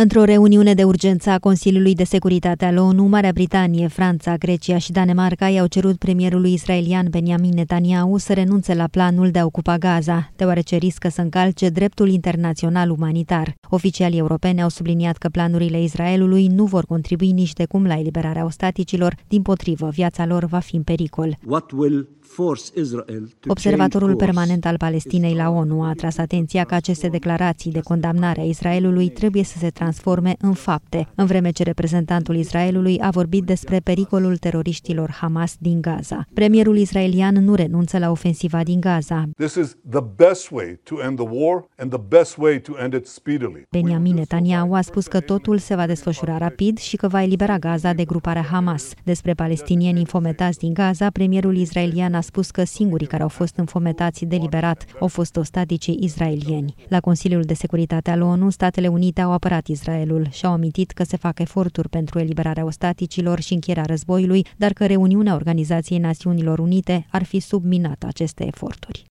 Într-o reuniune de urgență a Consiliului de Securitate al ONU, Marea Britanie, Franța, Grecia și Danemarca i-au cerut premierului israelian Benjamin Netanyahu să renunțe la planul de a ocupa Gaza, deoarece riscă să încalce dreptul internațional umanitar. Oficialii europeni au subliniat că planurile Israelului nu vor contribui nici de cum la eliberarea ostaticilor, dimpotrivă, viața lor va fi în pericol. Observatorul permanent al Palestinei la ONU a atras atenția că aceste declarații de condamnare a Israelului trebuie să se transforme în fapte, în vreme ce reprezentantul Israelului a vorbit despre pericolul teroriștilor Hamas din Gaza. Premierul israelian nu renunță la ofensiva din Gaza. Benjamin Netanyahu a spus că totul se va desfășura rapid și că va elibera Gaza de gruparea Hamas. Despre palestinieni infometați din Gaza, premierul israelian a spus că singurii care au fost infometați deliberat au fost ostaticii israelieni. La Consiliul de Securitate al ONU, Statele Unite au apărat Israelul și au amintit că se fac eforturi pentru eliberarea ostaticilor și încheierea războiului, dar că reuniunea Organizației Națiunilor Unite ar fi subminat aceste eforturi.